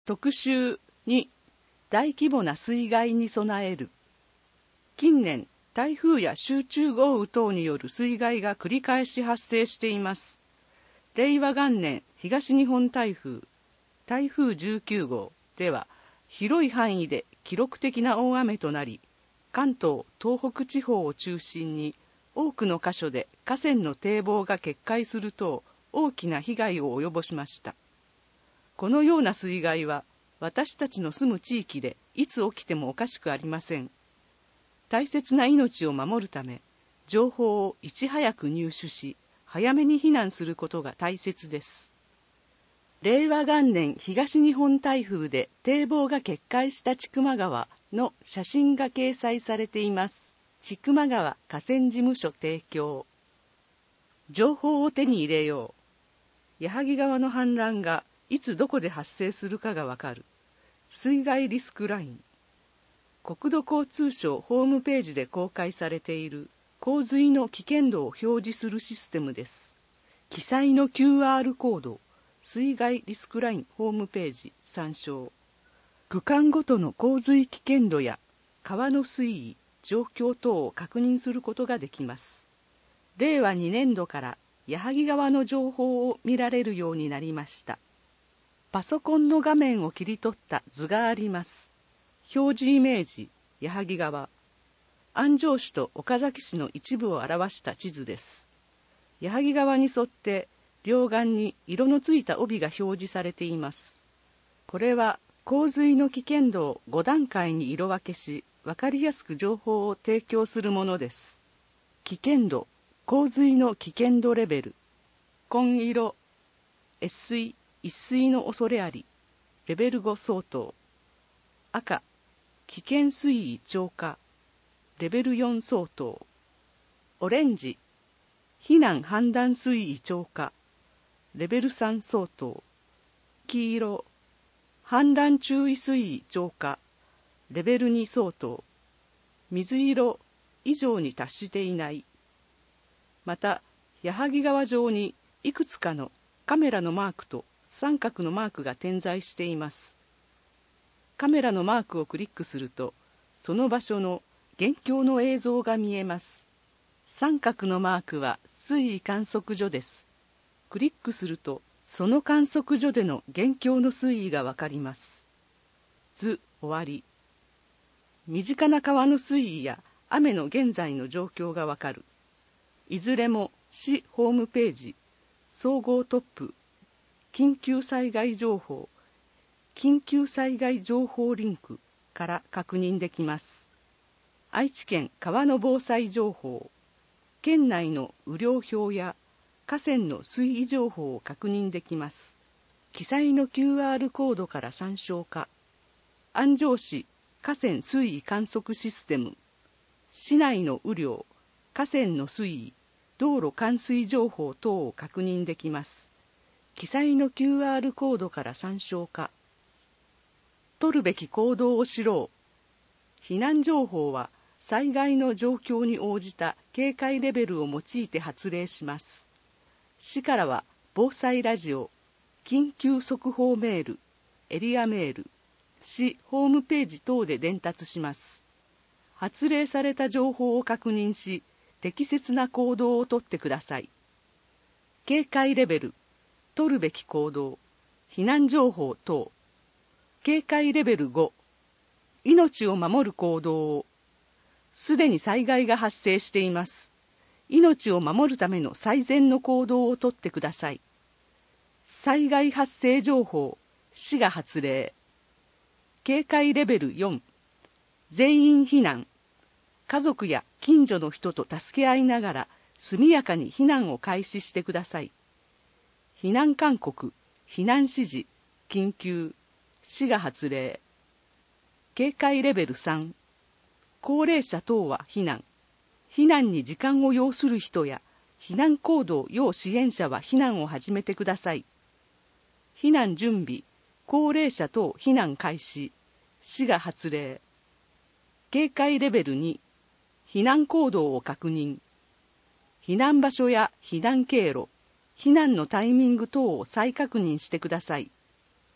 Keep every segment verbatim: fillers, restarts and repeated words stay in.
特集に、大規模な水害に備える。近年、台風や集中豪雨等による水害が繰り返し発生しています。れいわ元年東日本台風、台風じゅうきゅうごうでは、広い範囲で記録的な大雨となり、関東・東北地方を中心に、多くの箇所で河川の堤防が決壊する等、大きな被害を及ぼしました。このような水害は、私たちの住む地域でいつ起きてもおかしくありません。大切な命を守るため、情報をいち早く入手し、早めに避難することが大切です。れいわ元年東日本台風で堤防が決壊した千曲川の写真が掲載されています。千曲川河川事務所提供。情報を手に入れよう。矢作川の氾濫がいつどこで発生するかがわかる。水害リスクライン。国土交通省ホームページで公開されている洪水の危険度を表示するシステムです。記載の キューアール コード、水害リスクラインホームページ参照。区間ごとの洪水危険度や川の水位、状況等を確認することができます。れいわにねんどから矢作川の情報を見られるようになりました。パソコンの画面を切り取った図があります。表示イメージ、矢作川。安城市と岡崎市の一部を表した地図です。矢作川に沿って両岸に色のついた帯が表示されています。これは洪水の危険度をごだんかいに色分けし、わかりやすく情報を提供するものです。危険度、洪水の危険度レベル。紺色、越水、一水の恐れあり、レベルご相当。赤、危険水位超過、レベルよん相当。オレンジ、避難判断水位超過、レベルさん相当。黄色、氾濫注意水位超過、レベルに相当。水色、以上に達していない。また、矢作川上にいくつかのカメラのマークと三角のマークが点在しています。カメラのマークをクリックすると、その場所の現況の映像が見えます。三角のマークは水位観測所です。クリックすると、その観測所での現況の水位がわかります。図終わり。身近な川の水位や雨の現在の状況がわかる。いずれも市ホームページ、総合トップ、緊急災害情報、緊急災害情報リンクから確認できます。愛知県川の防災情報、県内の雨量表や河川の水位情報を確認できます。記載の キューアール コードから参照か。安城市河川水位観測システム、市内の雨量、河川の水位、道路冠水情報等を確認できます。記載の キューアール コードから参照か。取るべき行動を知ろう。避難情報は災害の状況に応じた警戒レベルを用いて発令します。市からは防災ラジオ、緊急速報メール、エリアメール、市ホームページ等で伝達します。発令された情報を確認し、適切な行動をとってください。警戒レベル、取るべき行動、避難情報等。警戒レベルご、命を守る行動を。すでに災害が発生しています。命を守るための最善の行動をとってください。災害発生情報、市が発令。警戒レベルよん、全員避難。家族や近所の人と助け合いながら速やかに避難を開始してください。避難勧告、避難指示、緊急、市が発令。警戒レベルさん、高齢者等は避難。避難に時間を要する人や避難行動要支援者は避難を始めてください。避難準備、高齢者等避難開始、市が発令。警戒レベルに、避難行動を確認。避難場所や避難経路、避難のタイミング等を再確認してください。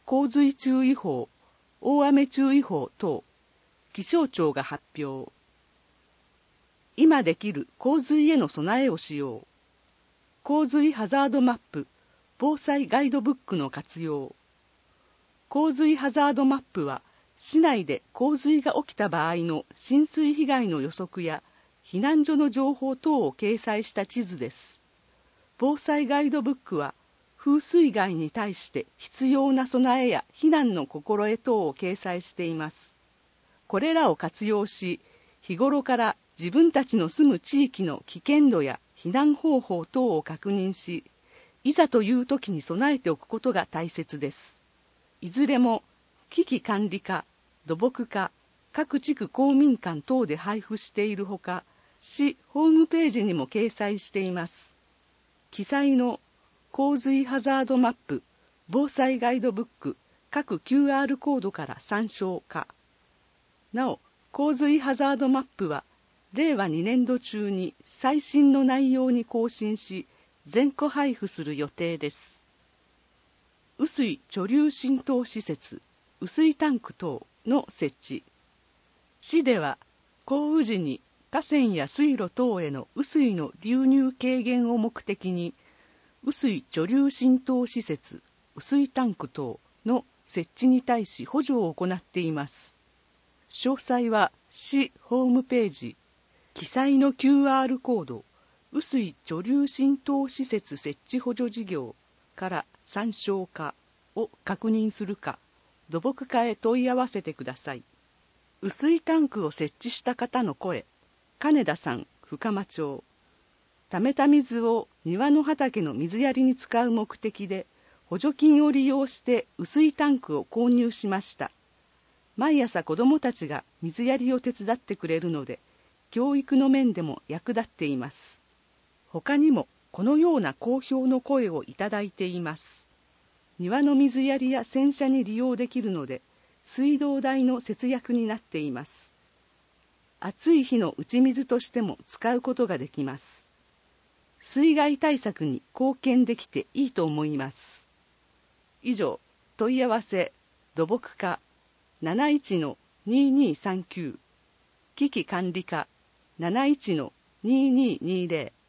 洪水注意報、大雨注意報等、気象庁が発表。今できる洪水への備えをしよう。洪水ハザードマップ、防災ガイドブックの活用。洪水ハザードマップは、市内で洪水が起きた場合の浸水被害の予測や避難所の情報等を掲載した地図です。防災ガイドブックは、風水害に対して必要な備えや避難の心得等を掲載しています。これらを活用し、日頃から自分たちの住む地域の危険度や避難方法等を確認し、いざという時に備えておくことが大切です。いずれも危機管理課、土木課、各地区公民館等で配布しているほか、市ホームページにも掲載しています。記載の洪水ハザードマップ、防災ガイドブック、各 キューアール コードから参照可。なお、洪水ハザードマップは、れいわにねんど中に最新の内容に更新し、全戸配布する予定です。雨水貯留浸透施設、雨水タンク等の設置。市では、降雨時に河川や水路等への雨水の流入軽減を目的に、雨水貯留浸透施設、雨水タンク等の設置に対し補助を行っています。詳細は市ホームページ、記載の キューアール コード、雨水貯留浸透施設設置補助事業から参照可を確認するか、土木課へ問い合わせてください。雨水タンクを設置した方の声、金田さん、深間町。溜めた水を庭の畑の水やりに使う目的で、補助金を利用して雨水タンクを購入しました。毎朝子どもたちが水やりを手伝ってくれるので、教育の面でも役立っています。他にもこのような好評の声をいただいています。庭の水やりや洗車に利用できるので、水道代の節約になっています。暑い日の打ち水としても使うことができます。水害対策に貢献できていいと思います。以上、問い合わせ、土木課 なないちのににさんきゅう、危機管理課 なないちのにににぜろ、